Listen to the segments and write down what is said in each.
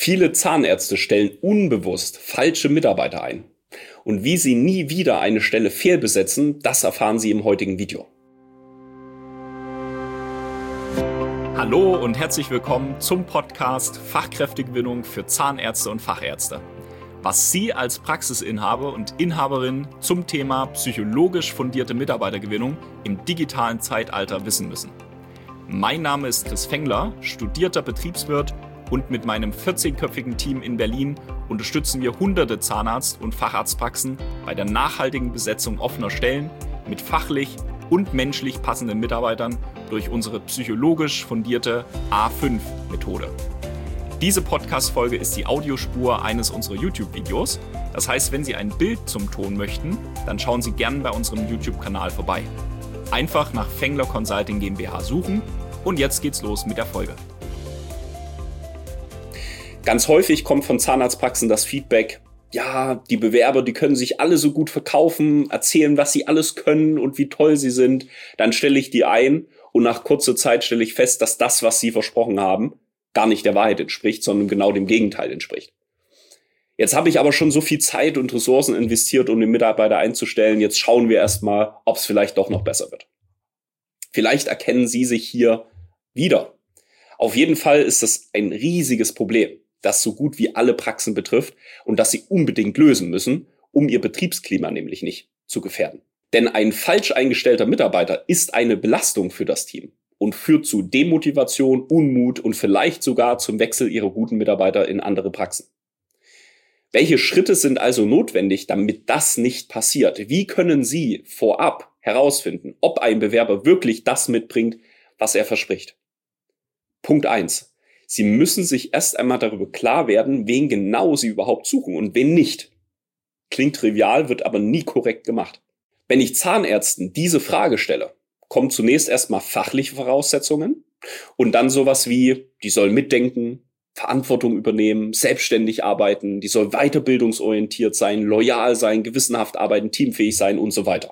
Viele Zahnärzte stellen unbewusst falsche Mitarbeiter ein. Und wie sie nie wieder eine Stelle fehlbesetzen, das erfahren Sie im heutigen Video. Hallo und herzlich willkommen zum Podcast Fachkräftegewinnung für Zahnärzte und Fachärzte. Was Sie als Praxisinhaber und Inhaberin zum Thema psychologisch fundierte Mitarbeitergewinnung im digitalen Zeitalter wissen müssen. Mein Name ist Chris Fengler, studierter Betriebswirt, und mit meinem 14-köpfigen Team in Berlin unterstützen wir hunderte Zahnarzt- und Facharztpraxen bei der nachhaltigen Besetzung offener Stellen mit fachlich und menschlich passenden Mitarbeitern durch unsere psychologisch fundierte A5-Methode. Diese Podcast-Folge ist die Audiospur eines unserer YouTube-Videos. Das heißt, wenn Sie ein Bild zum Ton möchten, dann schauen Sie gerne bei unserem YouTube-Kanal vorbei. Einfach nach Fengler Consulting GmbH suchen und jetzt geht's los mit der Folge. Ganz häufig kommt von Zahnarztpraxen das Feedback, ja, die Bewerber, die können sich alle so gut verkaufen, erzählen, was sie alles können und wie toll sie sind. Dann stelle ich die ein und nach kurzer Zeit stelle ich fest, dass das, was sie versprochen haben, gar nicht der Wahrheit entspricht, sondern genau dem Gegenteil entspricht. Jetzt habe ich aber schon so viel Zeit und Ressourcen investiert, um den Mitarbeiter einzustellen. Jetzt schauen wir erstmal, ob es vielleicht doch noch besser wird. Vielleicht erkennen Sie sich hier wieder. Auf jeden Fall ist das ein riesiges Problem, das so gut wie alle Praxen betrifft und das Sie unbedingt lösen müssen, um Ihr Betriebsklima nämlich nicht zu gefährden. Denn ein falsch eingestellter Mitarbeiter ist eine Belastung für das Team und führt zu Demotivation, Unmut und vielleicht sogar zum Wechsel Ihrer guten Mitarbeiter in andere Praxen. Welche Schritte sind also notwendig, damit das nicht passiert? Wie können Sie vorab herausfinden, ob ein Bewerber wirklich das mitbringt, was er verspricht? Punkt 1. Sie müssen sich erst einmal darüber klar werden, wen genau Sie überhaupt suchen und wen nicht. Klingt trivial, wird aber nie korrekt gemacht. Wenn ich Zahnärzten diese Frage stelle, kommen zunächst erstmal fachliche Voraussetzungen und dann sowas wie, die sollen mitdenken, Verantwortung übernehmen, selbstständig arbeiten, die soll weiterbildungsorientiert sein, loyal sein, gewissenhaft arbeiten, teamfähig sein und so weiter.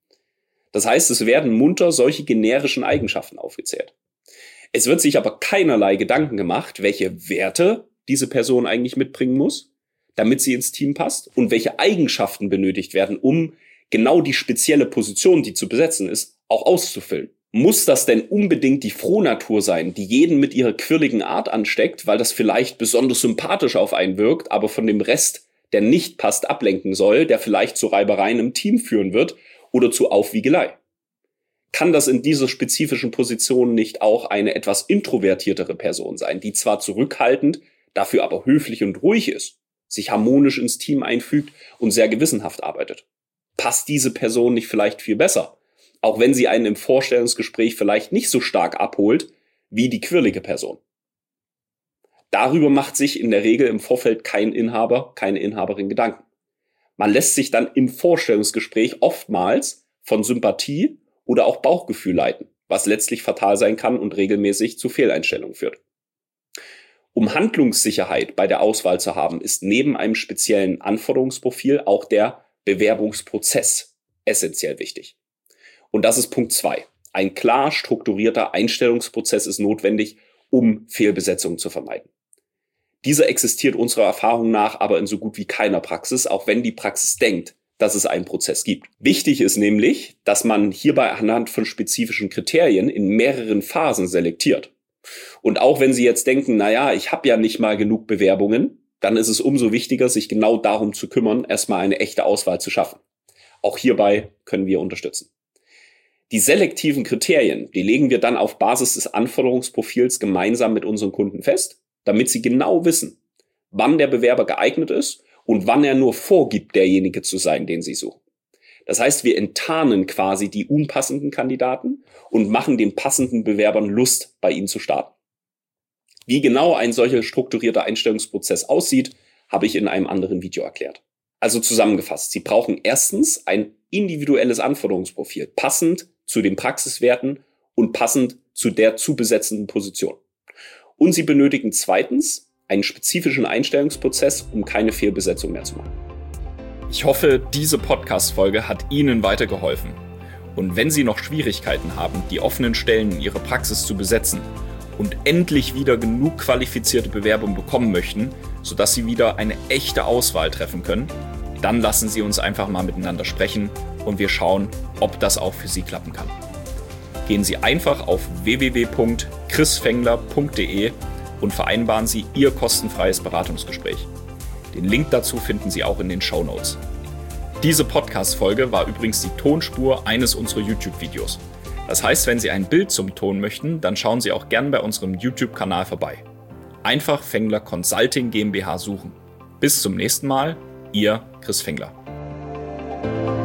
Das heißt, es werden munter solche generischen Eigenschaften aufgezählt. Es wird sich aber keinerlei Gedanken gemacht, welche Werte diese Person eigentlich mitbringen muss, damit sie ins Team passt und welche Eigenschaften benötigt werden, um genau die spezielle Position, die zu besetzen ist, auch auszufüllen. Muss das denn unbedingt die Frohnatur sein, die jeden mit ihrer quirligen Art ansteckt, weil das vielleicht besonders sympathisch auf einen wirkt, aber von dem Rest, der nicht passt, ablenken soll, der vielleicht zu Reibereien im Team führen wird oder zu Aufwiegelei? Kann das in dieser spezifischen Position nicht auch eine etwas introvertiertere Person sein, die zwar zurückhaltend, dafür aber höflich und ruhig ist, sich harmonisch ins Team einfügt und sehr gewissenhaft arbeitet? Passt diese Person nicht vielleicht viel besser, auch wenn sie einen im Vorstellungsgespräch vielleicht nicht so stark abholt wie die quirlige Person? Darüber macht sich in der Regel im Vorfeld kein Inhaber, keine Inhaberin Gedanken. Man lässt sich dann im Vorstellungsgespräch oftmals von Sympathie oder auch Bauchgefühl leiten, was letztlich fatal sein kann und regelmäßig zu Fehleinstellungen führt. Um Handlungssicherheit bei der Auswahl zu haben, ist neben einem speziellen Anforderungsprofil auch der Bewerbungsprozess essentiell wichtig. Und das ist Punkt 2. Ein klar strukturierter Einstellungsprozess ist notwendig, um Fehlbesetzungen zu vermeiden. Dieser existiert unserer Erfahrung nach aber in so gut wie keiner Praxis, auch wenn die Praxis denkt, dass es einen Prozess gibt. Wichtig ist nämlich, dass man hierbei anhand von spezifischen Kriterien in mehreren Phasen selektiert. Und auch wenn Sie jetzt denken, naja, ich habe ja nicht mal genug Bewerbungen, dann ist es umso wichtiger, sich genau darum zu kümmern, erstmal eine echte Auswahl zu schaffen. Auch hierbei können wir unterstützen. Die selektiven Kriterien, die legen wir dann auf Basis des Anforderungsprofils gemeinsam mit unseren Kunden fest, damit sie genau wissen, wann der Bewerber geeignet ist und wann er nur vorgibt, derjenige zu sein, den sie suchen. Das heißt, wir enttarnen quasi die unpassenden Kandidaten und machen den passenden Bewerbern Lust, bei ihnen zu starten. Wie genau ein solcher strukturierter Einstellungsprozess aussieht, habe ich in einem anderen Video erklärt. Also zusammengefasst, Sie brauchen erstens ein individuelles Anforderungsprofil, passend zu den Praxiswerten und passend zu der zu besetzenden Position. Und Sie benötigen zweitens einen spezifischen Einstellungsprozess, um keine Fehlbesetzung mehr zu machen. Ich hoffe, diese Podcast-Folge hat Ihnen weitergeholfen. Und wenn Sie noch Schwierigkeiten haben, die offenen Stellen in Ihrer Praxis zu besetzen und endlich wieder genug qualifizierte Bewerbungen bekommen möchten, sodass Sie wieder eine echte Auswahl treffen können, dann lassen Sie uns einfach mal miteinander sprechen und wir schauen, ob das auch für Sie klappen kann. Gehen Sie einfach auf www.chrisfengler.de und vereinbaren Sie Ihr kostenfreies Beratungsgespräch. Den Link dazu finden Sie auch in den Shownotes. Diese Podcast-Folge war übrigens die Tonspur eines unserer YouTube-Videos. Das heißt, wenn Sie ein Bild zum Ton möchten, dann schauen Sie auch gern bei unserem YouTube-Kanal vorbei. Einfach Fengler Consulting GmbH suchen. Bis zum nächsten Mal, Ihr Chris Fengler.